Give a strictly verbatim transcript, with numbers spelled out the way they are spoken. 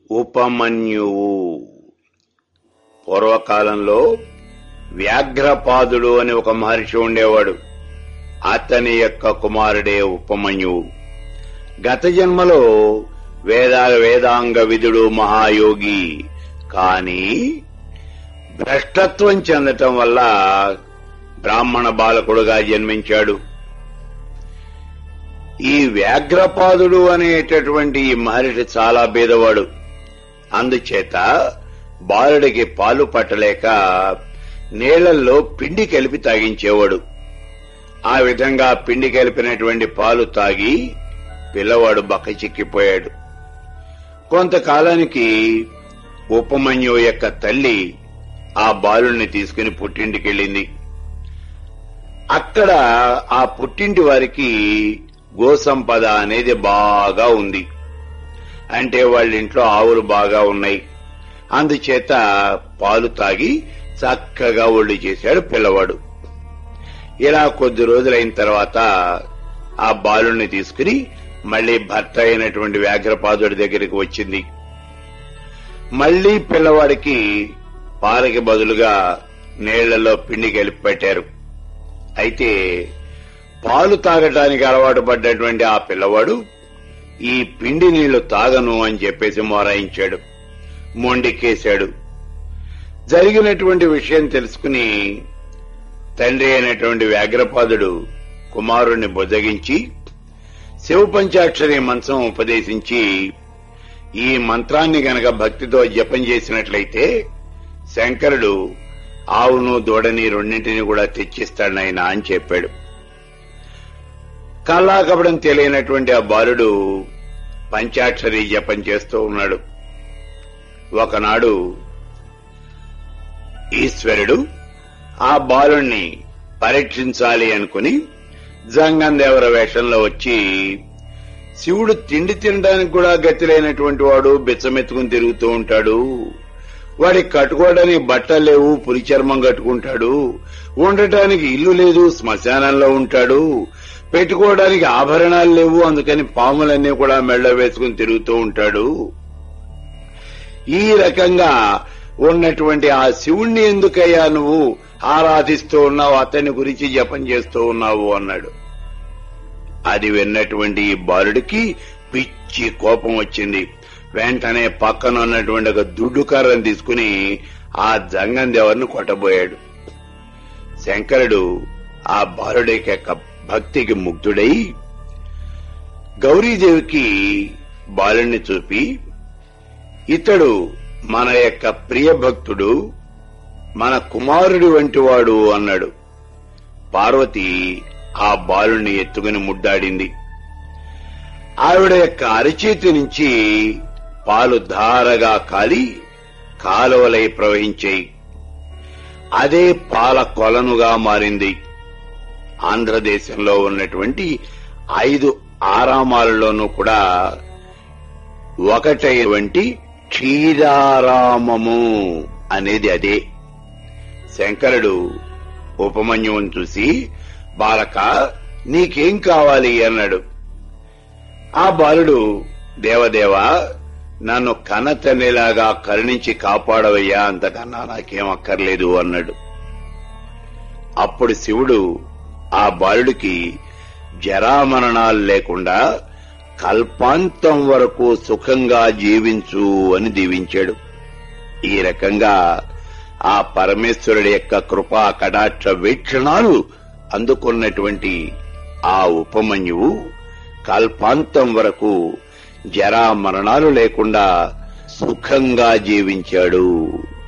ఉపమన్యువు. పూర్వకాలంలో వ్యాఘ్రపాదుడు అని ఒక మహర్షి ఉండేవాడు. అతని యొక్క కుమారుడే ఉపమన్యువు. గత జన్మలో వేదా వేదాంగ విదుడు మహాయోగి. కాని భ్రష్టత్వం చెందటం వల్ల బ్రాహ్మణ బాలకుడుగా జన్మించాడు. ఈ వ్యాఘ్రపాదుడు అనేటటువంటి ఈ మహర్షి చాలా బీదవాడు. అందుచేత బాలుడికి పాలు పట్టలేక నీళ్లలో పిండి కలిపి తాగించేవాడు. ఆ విధంగా పిండి కలిపినటువంటి పాలు తాగి పిల్లవాడు బక్కచిక్కిపోయాడు. కొంతకాలానికి ఉపమన్యువు యొక్క తల్లి ఆ బాలుణ్ణి తీసుకుని పుట్టింటికెళ్ళింది. అక్కడ ఆ పుట్టింటి వారికి గోసంపద అనేది బాగా ఉంది. అంటే వాళ్ళ ఇంట్లో ఆవులు బాగా ఉన్నాయి. అందుచేత పాలు తాగి చక్కగా ఒళ్ళు చేశాడు పిల్లవాడు. ఇలా కొద్ది రోజులైన తర్వాత ఆ బాలుణ్ణి తీసుకుని మళ్లీ భర్త అయినటువంటి వ్యాఘ్రపాదుడి దగ్గరికి వచ్చింది. మళ్లీ పిల్లవాడికి పాలకి బదులుగా నీళ్లలో పిండి కలిపి పెట్టారు. అయితే పాలు తాగటానికి అలవాటు పడ్డటువంటి ఆ పిల్లవాడు ఈ పిండి నీళ్లు తాగను అని చెప్పేసి మొరాయించాడు, మొండికేశాడు. జరిగినటువంటి విషయం తెలుసుకుని తండ్రి అయినటువంటి వ్యాఘ్రపాదుడు కుమారుణ్ణి బుజ్జగించి శివ పంచాక్షరి మంత్రం ఉపదేశించి, ఈ మంత్రాన్ని గనక భక్తితో జపం చేసినట్లయితే శంకరుడు ఆవును దూడని రెండింటిని కూడా తెచ్చిస్తాడనైనా అని చెప్పాడు. కల్లాకపడం తెలియనటువంటి ఆ బాలుడు పంచాక్షరి జపం చేస్తూ ఉన్నాడు. ఒకనాడు ఈశ్వరుడు ఆ బాలుణ్ణి పరీక్షించాలి అనుకుని జంగందేవర వేషంలో వచ్చి, శివుడు తిండి తినడానికి కూడా గతి లేనటువంటి వాడు బిచ్చమెత్తుకుని తిరుగుతూ ఉంటాడు, వాడికి కట్టుకోవడానికి బట్టలు లేవు, పులి చర్మం కట్టుకుంటాడు, ఉండటానికి ఇల్లు లేదు, శ్మశానంలో ఉంటాడు, పెట్టుకోవడానికి ఆభరణాలు లేవు, అందుకని పాములన్నీ కూడా మెళ్ళ వేసుకుని తిరుగుతూ ఉంటాడు. ఈ రకంగా ఉన్నటువంటి ఆ శివుణ్ణి ఎందుకయ్యా నువ్వు ఆరాధిస్తూ ఉన్నావు, అతని గురించి జపం చేస్తూ ఉన్నావు అన్నాడు. అది విన్నటువంటి ఈ బాలుడికి పిచ్చి కోపం వచ్చింది. వెంటనే పక్కన ఉన్నటువంటి ఒక దుడ్డు కర్రను తీసుకుని ఆ జంగందేవర్ని కొట్టబోయాడు. శంకరుడు ఆ బాలుడి యొక్క భక్తికి ముగ్ధుడై గౌరీదేవికి బాలుణ్ణి చూపి, ఇతడు మన యొక్క ప్రియ భక్తుడు, మన కుమారుడి వంటి వాడు అన్నాడు. పార్వతి ఆ బాలుణ్ణి ఎత్తుకుని ముద్దాడింది. ఆవిడ యొక్క అరచేతి నుంచి పాలు ధారగా కాలి కాలువలై ప్రవహించాయి. అదే పాల కొలనుగా మారింది. ఆంధ్రదేశంలో ఉన్నటువంటి ఐదు ఆరామాలలోనూ కూడా ఒకటైనటువంటి క్షీరారామము అనేది అదే. శంకరుడు ఉపమన్యువుని చూసి, బాలక నీకేం కావాలి అన్నాడు. ఆ బాలుడు, దేవదేవా నన్ను కన్నతల్లిలాగా కరుణించి కాపాడవయ్యా, అంతకన్నా నాకేం అక్కర్లేదు అన్నాడు. అప్పుడు శివుడు ఆ బాలుడికి జరామరణాలు లేకుండా కల్పాంతం వరకు సుఖంగా జీవించు అని దీవించాడు. ఈ రకంగా ఆ పరమేశ్వరుడి యొక్క కృపా కటాక్ష వీక్షణాలు అందుకున్నటువంటి ఆ ఉపమన్యువు కల్పాంతం వరకు జరా మరణాలు లేకుండా సుఖంగా జీవించాడు.